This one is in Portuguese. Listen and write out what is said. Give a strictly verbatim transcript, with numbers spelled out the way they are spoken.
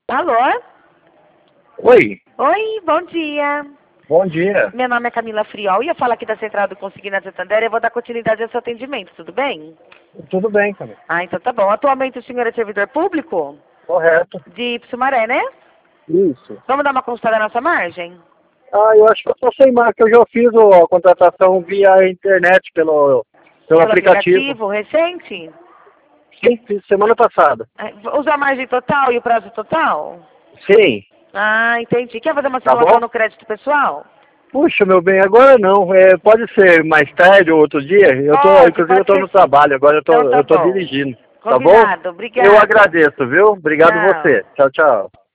Alô? Oi, Oi, bom dia. bom dia. Meu nome é Camila Friol e eu falo aqui da Central do Consignado Santander. Eu vou dar continuidade ao seu atendimento, tudo bem? Tudo bem, Camila. Ah, então tá bom. Atualmente o senhor é servidor público Correto. de Sumaré, né? Isso. Vamos dar uma consulta da nossa margem? Ah, eu acho que eu tô sem marca. Eu já fiz o- a contratação via internet pelo, pelo Pelo aplicativo. aplicativo recente? Sim, fiz semana passada. Ah, usa a margem total e o prazo total? Sim. Ah, entendi. Quer fazer uma Tá simulação bom? no crédito pessoal? Puxa, meu bem, agora não. É, pode ser mais tarde ou outro dia. Eu tô, Pode, inclusive eu pode tô ser no sim. trabalho, agora eu tô, Então tá eu tô bom. dirigindo. Tá bom? Combinado. Eu Obrigada. agradeço, viu? Obrigado Tchau. você. Tchau, tchau.